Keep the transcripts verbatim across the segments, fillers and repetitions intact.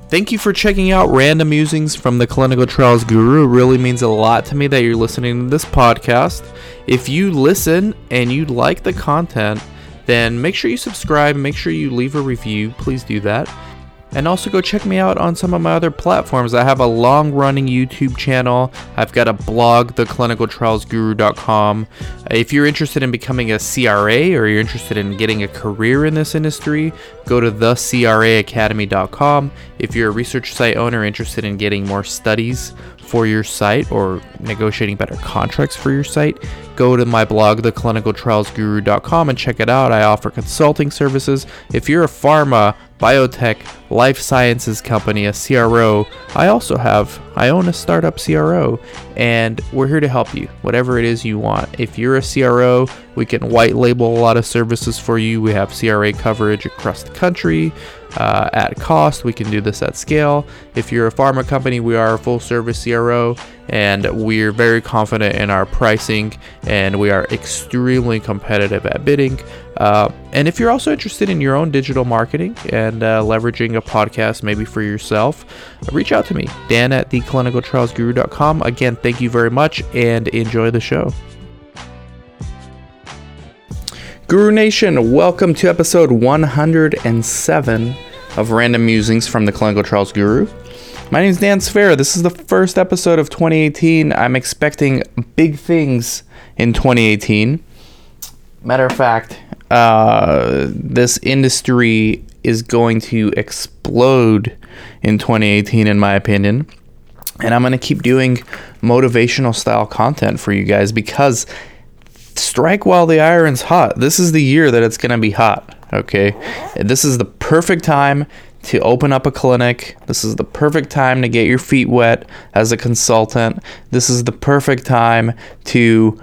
Thank you for checking out Random Musings from the Clinical Trials Guru. It really means a lot to me that you're listening to this podcast. If you listen and you like the content, then make sure you subscribe, make sure you leave a review. Please do that. And also go check me out on some of my other platforms. I have a long-running YouTube channel. I've got a blog, the clinical trials guru dot com. If you're interested in becoming a C R A or you're interested in getting a career in this industry, go to the c r a academy dot com. If you're a research site owner interested in getting more studies for your site or negotiating better contracts for your site, go to my blog, the clinical trials guru dot com, and check it out. I offer consulting services. If you're a pharma, biotech, life sciences company, a C R O, I also have, I own a startup C R O, and we're here to help you, whatever it is you want. If you're a C R O, we can white label a lot of services for you. We have C R A coverage across the country uh, at cost. We can do this at scale. If you're a pharma company, we are a full service C R O, and we're very confident in our pricing, and we are extremely competitive at bidding. Uh, and if you're also interested in your own digital marketing and uh, leveraging a podcast maybe for yourself, reach out to me, Dan at the clinical trials guru dot com. Again, thank you very much and enjoy the show. Guru Nation, welcome to episode one hundred seven of Random Musings from the Clinical Trials Guru. My name is Dan Sfera. This is the first episode of twenty eighteen. I'm expecting big things in twenty eighteen. Matter of fact, uh, this industry is going to explode in twenty eighteen, in my opinion. And I'm going to keep doing motivational style content for you guys because strike while the iron's hot. This is the year that it's going to be hot, okay? This is the perfect time to open up a clinic. This is the perfect time to get your feet wet as a consultant. This is the perfect time to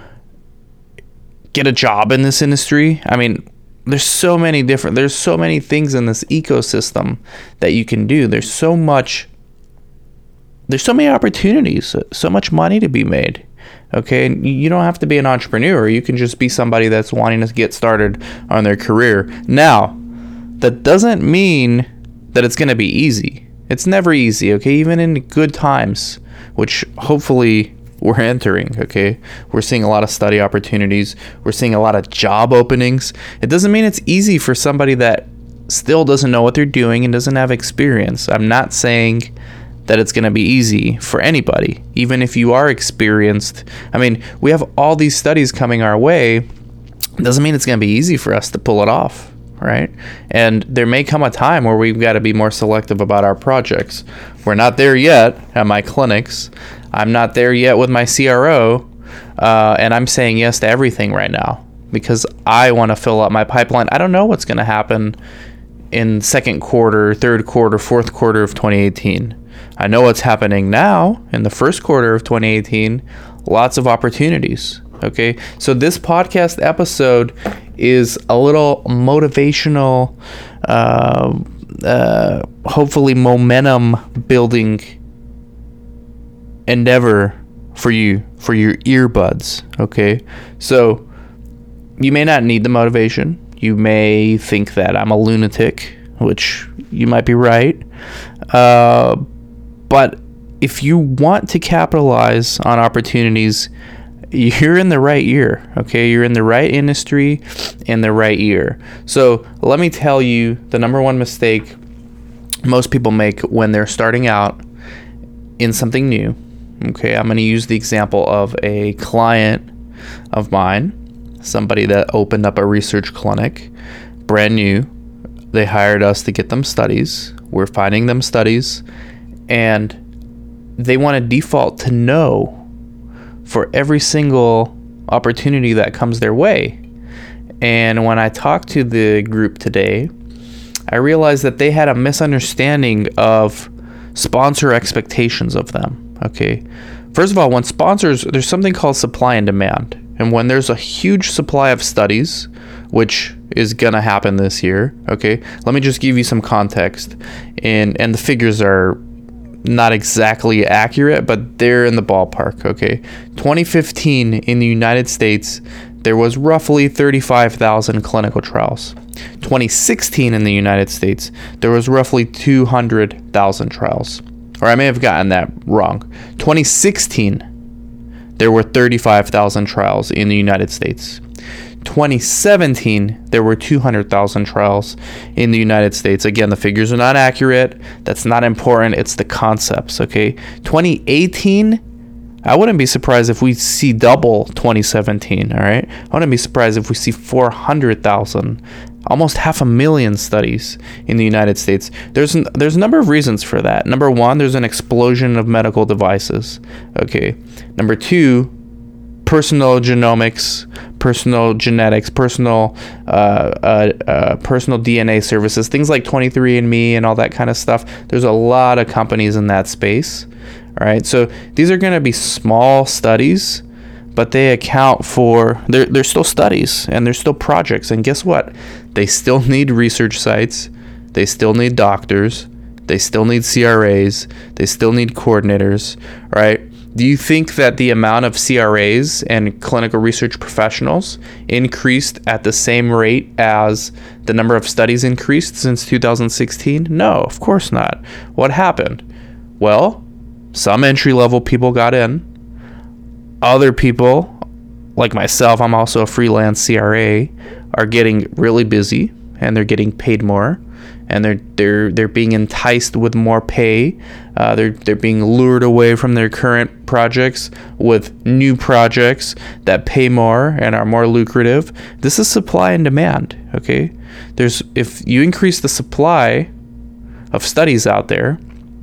get a job in this industry. I mean, there's so many different, there's so many things in this ecosystem that you can do. There's so much, there's so many opportunities, so much money to be made. Okay, and you don't have to be an entrepreneur. You can just be somebody that's wanting to get started on their career. Now, that doesn't mean that it's going to be easy. It's never easy, okay? Even in good times, which hopefully we're entering, okay? We're seeing a lot of study opportunities. We're seeing a lot of job openings. It doesn't mean it's easy for somebody that still doesn't know what they're doing and doesn't have experience. I'm not saying that it's going to be easy for anybody, even if you are experienced. I mean, we have all these studies coming our way. It doesn't mean it's going to be easy for us to pull it off, right? And there may come a time where we've got to be more selective about our projects. We're not there yet at my clinics. I'm not there yet with my C R O, uh, and I'm saying yes to everything right now because I want to fill up my pipeline. I don't know what's going to happen in second quarter, third quarter, fourth quarter of twenty eighteen. I know what's happening now in the first quarter of twenty eighteen. Lots of opportunities. Okay, so this podcast episode is a little motivational, uh, uh, hopefully momentum building endeavor for you, for your earbuds. Okay, so you may not need the motivation. You may think that I'm a lunatic, which you might be right. Uh, but if you want to capitalize on opportunities, you're in the right year, okay? You're in the right industry in the right year. So let me tell you the number one mistake most people make when they're starting out in something new. Okay, I'm going to use the example of a client of mine, somebody that opened up a research clinic, brand new. They hired us to get them studies. We're finding them studies, and they want to default to no for every single opportunity that comes their way. And when I talked to the group today, I realized that they had a misunderstanding of sponsor expectations of them. Okay, first of all, when sponsors, there's something called supply and demand. And when there's a huge supply of studies, which is going to happen this year, okay, let me just give you some context. And, and the figures are not exactly accurate, but they're in the ballpark, okay? twenty fifteen in the United States, there was roughly thirty-five thousand clinical trials. twenty sixteen in the United States, there was roughly two hundred thousand trials. Or I may have gotten that wrong. twenty sixteen, there were thirty-five thousand trials in the United States. twenty seventeen, there were two hundred thousand trials in the United States. Again, the figures are not accurate. That's not important. It's the concepts, okay? twenty eighteen, I wouldn't be surprised if we see double twenty seventeen, all right? I wouldn't be surprised if we see four hundred thousand, almost half a million studies in the United States. There's an, there's a number of reasons for that. Number one, there's an explosion of medical devices, okay? Number two, personal genomics, personal genetics, personal uh, uh, uh, personal D N A services, things like twenty-three and me and all that kind of stuff. There's a lot of companies in that space. All right, so these are going to be small studies, but they account for, they're, they're still studies and they're still projects. And guess what? They still need research sites. They still need doctors. They still need C R As. They still need coordinators, right? Do you think that the amount of C R As and clinical research professionals increased at the same rate as the number of studies increased since two thousand sixteen? No, of course not. What happened? Well, some entry-level people got in. Other people, like myself, I'm also a freelance C R A, are getting really busy and they're getting paid more. And they're they're they're being enticed with more pay. Uh, they're they're being lured away from their current projects with new projects that pay more and are more lucrative. This is supply and demand. Okay, there's if you increase the supply of studies out there,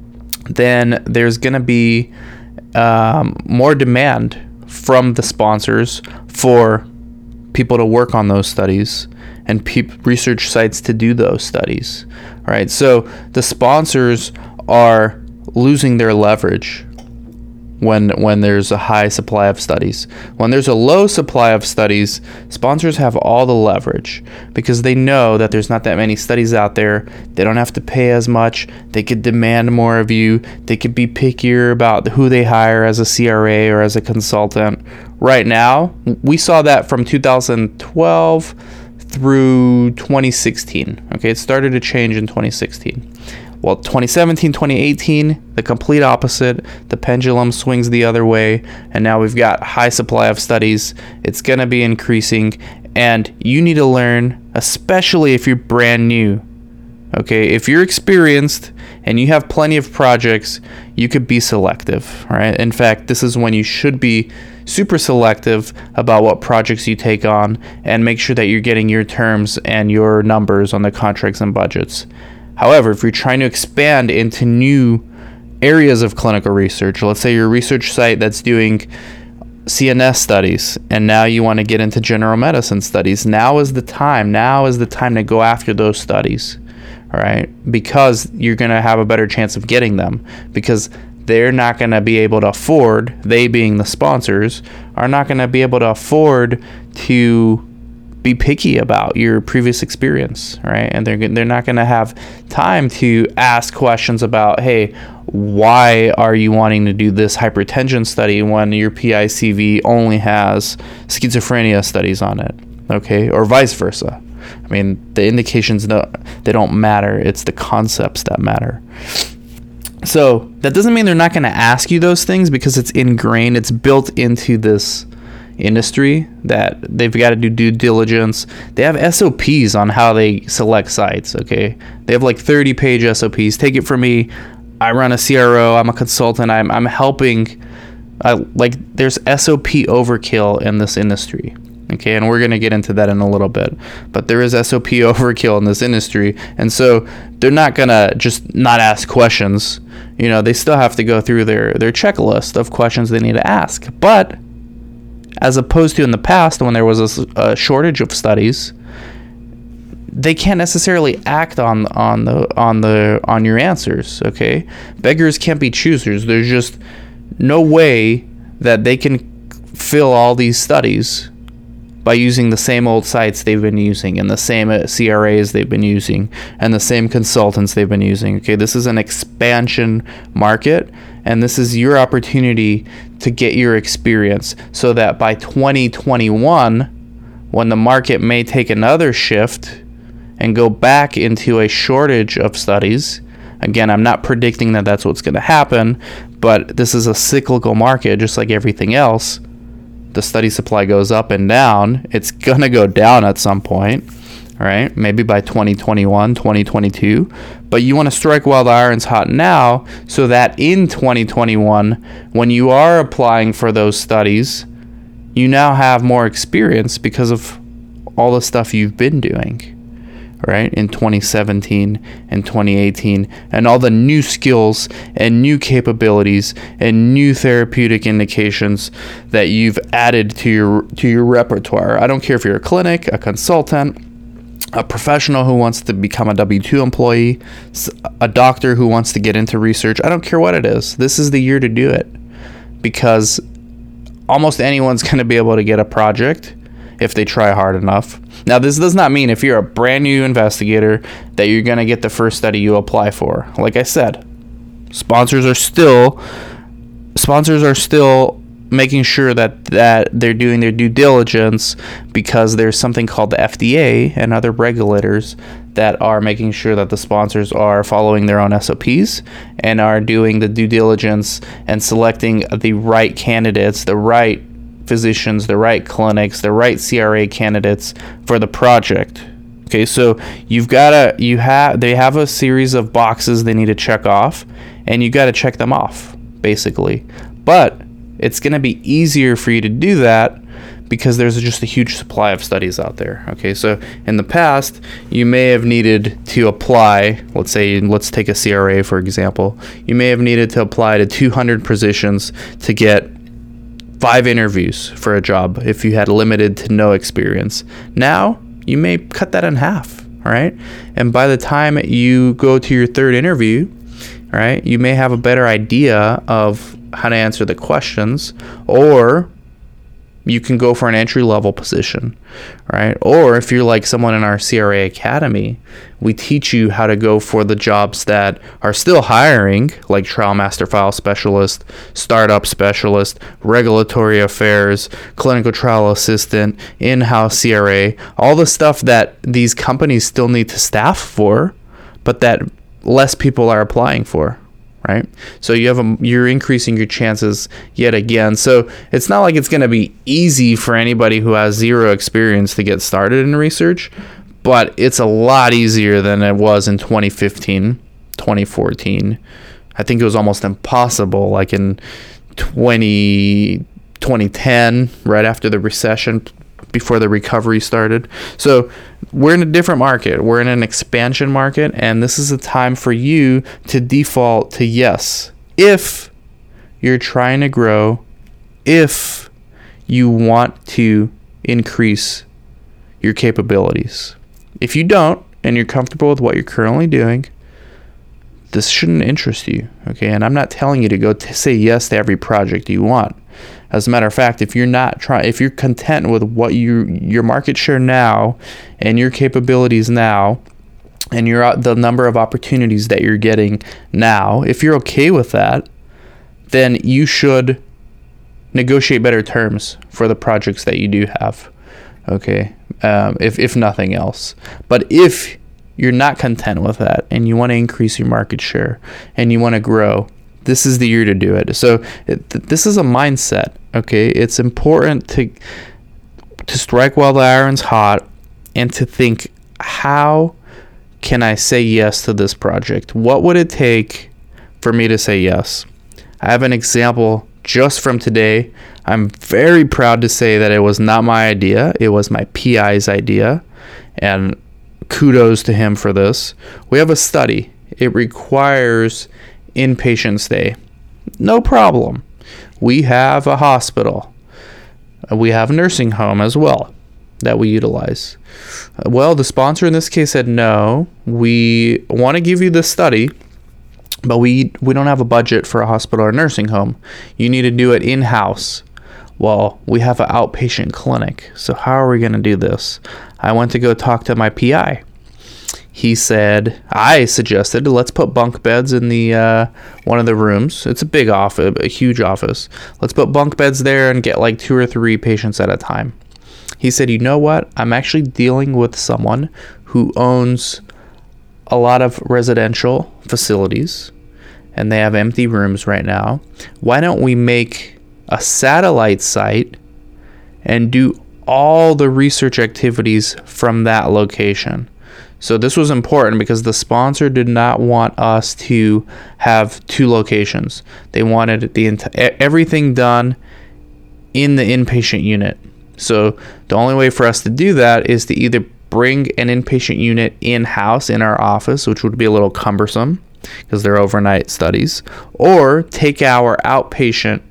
then there's gonna be um, more demand from the sponsors for people to work on those studies and pe- research sites to do those studies. All right, so the sponsors are losing their leverage when when there's a high supply of studies. When there's a low supply of studies, sponsors have all the leverage because they know that there's not that many studies out there. They don't have to pay as much. They could demand more of you. They could be pickier about who they hire as a C R A or as a consultant. Right now, we saw that from two thousand twelve through twenty sixteen. Okay, it started to change in twenty sixteen. Well, twenty seventeen, twenty eighteen, the complete opposite. The pendulum swings the other way, and now we've got high supply of studies. It's going to be increasing, and you need to learn, especially if you're brand new. Okay, if you're experienced and you have plenty of projects, you could be selective, right? In fact, this is when you should be super selective about what projects you take on and make sure that you're getting your terms and your numbers on the contracts and budgets. However, if you're trying to expand into new areas of clinical research, let's say you're a research site that's doing C N S studies, and now you want to get into general medicine studies, now is the time. Now is the time to go after those studies, all right? Because you're going to have a better chance of getting them, because they're not going to be able to afford, they being the sponsors, are not going to be able to afford to be picky about your previous experience, right? And they're they're not going to have time to ask questions about, hey, why are you wanting to do this hypertension study when your P I C V only has schizophrenia studies on it, okay? Or vice versa. I mean, the indications, don't, they don't matter. It's the concepts that matter. So that doesn't mean they're not going to ask you those things, because it's ingrained, it's built into this industry that they've got to do due diligence. They have S O Ps on how they select sites, okay? They have like thirty page S O Ps. Take it from me. I run a C R O. I'm a consultant. I'm I'm helping. I, like there's S O P overkill in this industry. Okay, and we're going to get into that in a little bit. But there is S O P overkill in this industry. And so they're not going to just not ask questions. You know, they still have to go through their, their checklist of questions they need to ask. But as opposed to in the past when there was a, a shortage of studies, they can't necessarily act on on the on the on your answers, okay? Beggars can't be choosers. There's just no way that they can fill all these studies by using the same old sites they've been using and the same C R As they've been using and the same consultants they've been using. Okay, this is an expansion market, and this is your opportunity to get your experience so that by twenty twenty-one, when the market may take another shift and go back into a shortage of studies. Again, I'm not predicting that that's what's going to happen, but this is a cyclical market, just like everything else. The study supply goes up and down. It's going to go down at some point, right? Maybe by twenty twenty-one, twenty twenty-two. But you want to strike while the iron's hot now, so that in twenty twenty-one, when you are applying for those studies, you now have more experience because of all the stuff you've been doing, right, in twenty seventeen and twenty eighteen, and all the new skills and new capabilities and new therapeutic indications that you've added to your to your repertoire. I don't care if you're a clinic, a consultant, a professional who wants to become a W two employee, a doctor who wants to get into research. I don't care what it is. This is the year to do it, because almost anyone's going to be able to get a project if they try hard enough. Now, this does not mean if you're a brand new investigator that you're going to get the first study you apply for. Like I said, sponsors are still sponsors are still making sure that, that they're doing their due diligence, because there's something called the F D A and other regulators that are making sure that the sponsors are following their own S O Ps and are doing the due diligence and selecting the right candidates, the right physicians, the right clinics, the right C R A candidates for the project. Okay, so you've got to, you have, they have a series of boxes they need to check off, and you got to check them off, basically. But it's going to be easier for you to do that because there's just a huge supply of studies out there. Okay, so in the past, you may have needed to apply, let's say, let's take a C R A, for example. You may have needed to apply to two hundred positions to get five interviews for a job if you had limited to no experience. Now, you may cut that in half, all right? And by the time you go to your third interview, all right, you may have a better idea of how to answer the questions, or you can go for an entry-level position, right? Or if you're like someone in our C R A Academy, we teach you how to go for the jobs that are still hiring, like trial master file specialist, startup specialist, regulatory affairs, clinical trial assistant, in-house C R A, all the stuff that these companies still need to staff for, but that less people are applying for. Right? So you have a, you're increasing your chances yet again. So it's not like it's going to be easy for anybody who has zero experience to get started in research, but it's a lot easier than it was in twenty fifteen, twenty fourteen. I think it was almost impossible, like in twenty, twenty ten, right after the recession, before the recovery started. So we're in a different market. We're in an expansion market, and this is a time for you to default to yes. If you're trying to grow, if you want to increase your capabilities. If you don't, and you're comfortable with what you're currently doing, this shouldn't interest you, okay? And I'm not telling you to go to say yes to every project you want. As a matter of fact, if you're not trying, if you're content with what you your market share now and your capabilities now, and your the number of opportunities that you're getting now, if you're okay with that, then you should negotiate better terms for the projects that you do have, okay? Um, if if nothing else, but if you're not content with that and you want to increase your market share and you want to grow, this is the year to do it. So it, th- this is a mindset, okay? It's important to to strike while the iron's hot and to think, how can I say yes to this project? What would it take for me to say yes? I have an example just from today. I'm very proud to say that it was not my idea. It was my P I's idea, and kudos to him for this. We have a study. It requires inpatient stay. No problem. We have a hospital. We have a nursing home as well that we utilize. Well, the sponsor in this case said, no, we want to give you this study, but we we don't have a budget for a hospital or nursing home. You need to do it in-house. Well, we have an outpatient clinic, so how are we going to do this? I went to go talk to my P I. He said, I suggested, let's put bunk beds in the uh, one of the rooms. It's a big office, a huge office. Let's put bunk beds there and get like two or three patients at a time. He said, you know what? I'm actually dealing with someone who owns a lot of residential facilities, and they have empty rooms right now. Why don't we make a satellite site and do all the research activities from that location? So this was important because the sponsor did not want us to have two locations. They wanted the ent- everything done in the inpatient unit. So the only way for us to do that is to either bring an inpatient unit in-house in our office, which would be a little cumbersome because they're overnight studies, or take our outpatient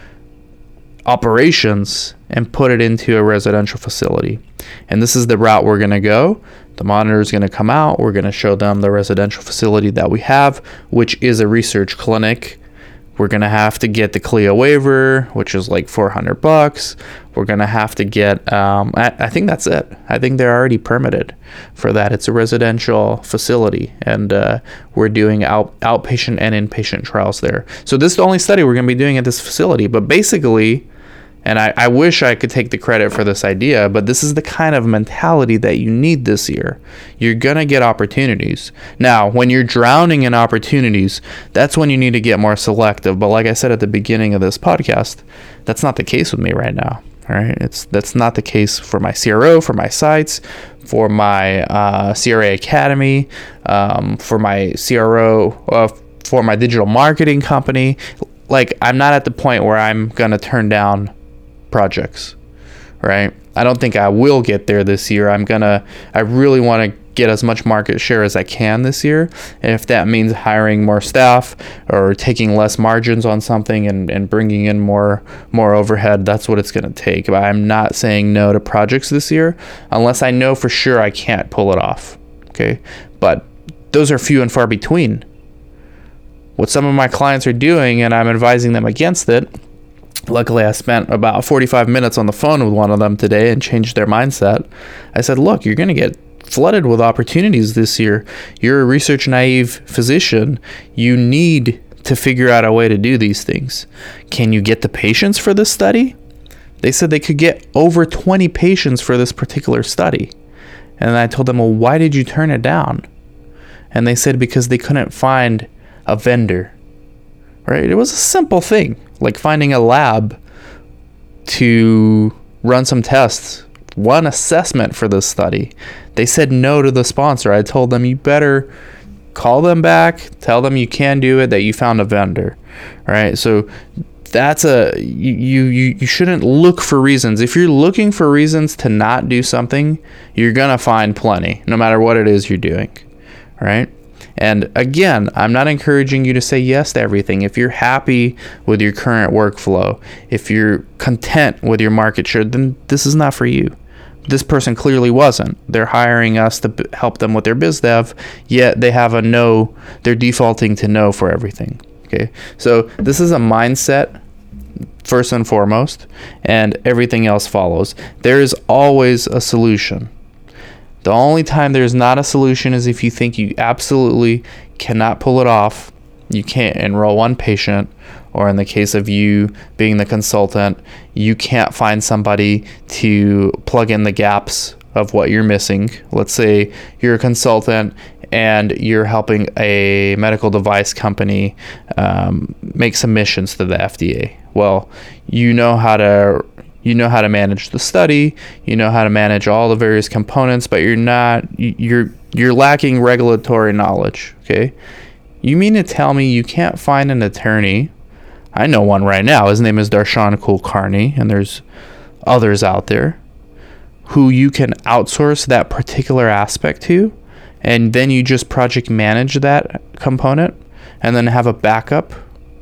operations and put it into a residential facility. And this is the route we're going to go. The monitor is going to come out. We're going to show them the residential facility that we have, which is a research clinic. We're going to have to get the C L I A waiver, which is like four hundred bucks. We're going to have to get, um, I, I think that's it. I think they're already permitted for that. It's a residential facility, and uh, we're doing out, outpatient and inpatient trials there. So this is the only study we're going to be doing at this facility. But basically, and I, I wish I could take the credit for this idea, but this is the kind of mentality that you need this year. You're going to get opportunities. Now, when you're drowning in opportunities, that's when you need to get more selective. But like I said at the beginning of this podcast, that's not the case with me right now. All right, it's that's not the case for my C R O, for my sites, for my uh, C R A Academy, um, for my C R O, uh, for my digital marketing company. Like, I'm not at the point where I'm going to turn down projects, right? I don't think I will get there this year. I'm gonna, I really want to get as much market share as I can this year. And if that means hiring more staff or taking less margins on something and, and bringing in more, more overhead, that's what it's going to take. But I'm not saying no to projects this year unless I know for sure I can't pull it off. Okay. But those are few and far between. What some of my clients are doing, and I'm advising them against it. Luckily, I spent about forty-five minutes on the phone with one of them today and changed their mindset. I said, look, you're going to get flooded with opportunities this year. You're a research naive physician. You need to figure out a way to do these things. Can you get the patients for this study? They said they could get over twenty patients for this particular study. And I told them, well, why did you turn it down? And they said because they couldn't find a vendor. Right? It was a simple thing, like finding a lab to run some tests, one assessment for this study. They said no to the sponsor. I told them, you better call them back, tell them you can do it, that you found a vendor. All right? So that's a, you, you, you shouldn't look for reasons. If you're looking for reasons to not do something, you're going to find plenty, no matter what it is you're doing. All right? And again, I'm not encouraging you to say yes to everything. If you're happy with your current workflow, if you're content with your market share, then this is not for you. This person clearly wasn't. They're hiring us to b- help them with their biz dev, yet they have a no, they're defaulting to no for everything. Okay. So this is a mindset first and foremost, and everything else follows. There is always a solution. The only time there's not a solution is if you think you absolutely cannot pull it off. You can't enroll one patient, or in the case of you being the consultant, you can't find somebody to plug in the gaps of what you're missing. Let's say you're a consultant and you're helping a medical device company um, make submissions to the F D A. Well, you know how to You know how to manage the study, you know how to manage all the various components, but you're not, you're you're lacking regulatory knowledge, okay? You mean to tell me you can't find an attorney? I know one right now. His name is Darshan Kulkarni, and there's others out there who you can outsource that particular aspect to, and then you just project manage that component and then have a backup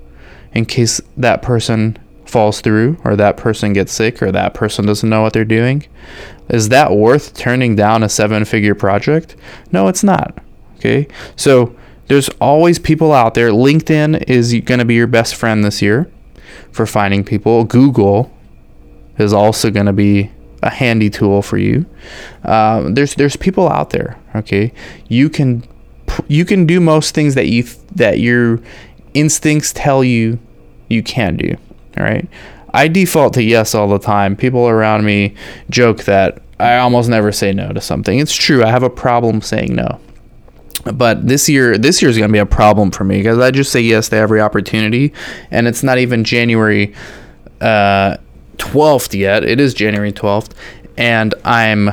in case that person falls through, or that person gets sick, or that person doesn't know what they're doing. Is that worth turning down a seven-figure project? No, it's not. Okay, so there's always people out there. LinkedIn is going to be your best friend this year for finding people. Google is also going to be a handy tool for you. Um, there's there's people out there. Okay, you can you can do most things that you that your instincts tell you you can do. All right. I default to yes all the time. People around me joke that I almost never say no to something. It's true. I have a problem saying no. But this year, this year is going to be a problem for me because I just say yes to every opportunity, and it's not even January uh, twelfth yet. It is January twelfth, and I'm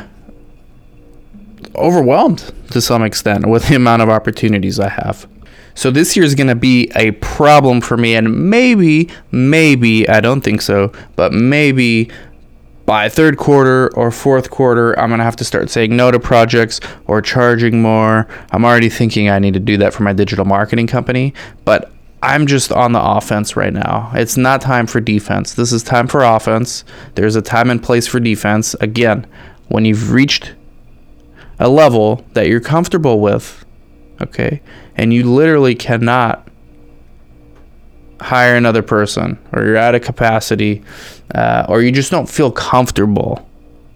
overwhelmed to some extent with the amount of opportunities I have. So this year is going to be a problem for me, and maybe, maybe, I don't think so, but maybe by third quarter or fourth quarter, I'm going to have to start saying no to projects or charging more. I'm already thinking I need to do that for my digital marketing company, but I'm just on the offense right now. It's not time for defense. This is time for offense. There's a time and place for defense. Again, when you've reached a level that you're comfortable with, okay, and you literally cannot hire another person, or you're at a capacity, uh, or you just don't feel comfortable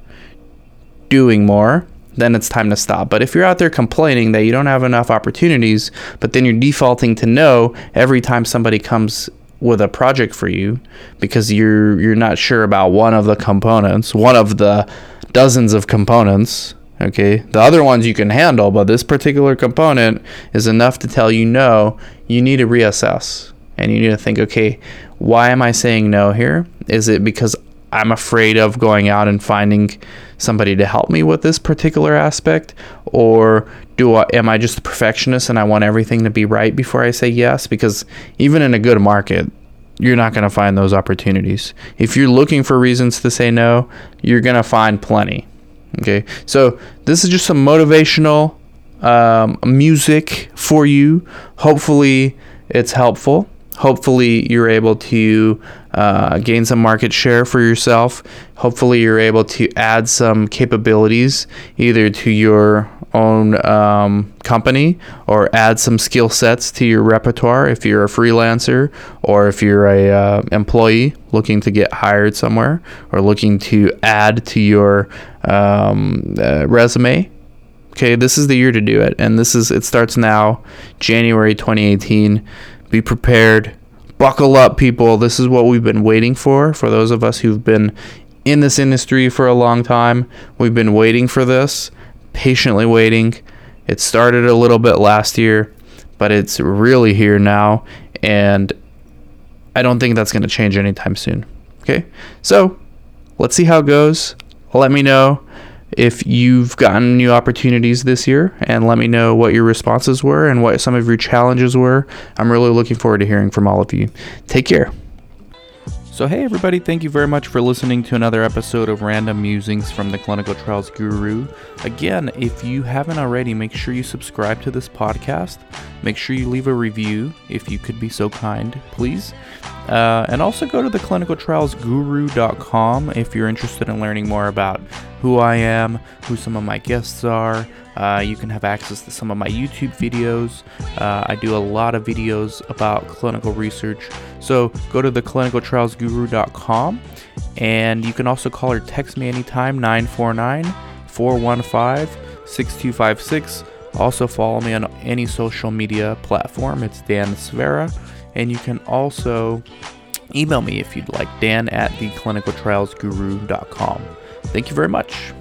doing more, then it's time to stop. But if you're out there complaining that you don't have enough opportunities, but then you're defaulting to no every time somebody comes with a project for you because you're you're not sure about one of the components, one of the dozens of components, okay, the other ones you can handle, but this particular component is enough to tell you no, you need to reassess. And you need to think, okay, why am I saying no here? Is it because I'm afraid of going out and finding somebody to help me with this particular aspect? Or do I, am I just a perfectionist and I want everything to be right before I say yes? Because even in a good market, you're not going to find those opportunities. If you're looking for reasons to say no, you're going to find plenty. Okay, so this is just some motivational um, music for you. Hopefully it's helpful. Hopefully you're able to uh, gain some market share for yourself. Hopefully you're able to add some capabilities either to your own um, company or add some skill sets to your repertoire if you're a freelancer or if you're a uh, employee looking to get hired somewhere or looking to add to your um, uh, resume. Okay, this is the year to do it, and this is it starts now, January twenty eighteen. Be prepared. Buckle up, people. This is what we've been waiting for. For those of us who've been in this industry for a long time, we've been waiting for this, patiently waiting. It started a little bit last year, but it's really here now, and I don't think that's going to change anytime soon. Okay? So, let's see how it goes. Let me know if you've gotten new opportunities this year, and let me know what your responses were and what some of your challenges were. I'm really looking forward to hearing from all of you. Take care. So hey everybody, thank you very much for listening to another episode of Random Musings from the Clinical Trials Guru. Again, if you haven't already, make sure you subscribe to this podcast. Make sure you leave a review if you could be so kind, please. Uh, and also go to the clinical trials guru dot com if you're interested in learning more about who I am, who some of my guests are. Uh, you can have access to some of my YouTube videos. Uh, I do a lot of videos about clinical research. So go to the clinical trials guru dot com, and you can also call or text me anytime, nine four nine, four one five, six two five six. Also follow me on any social media platform. It's Dan Svera. And you can also email me if you'd like, Dan at the clinical trials guru dot com. Thank you very much.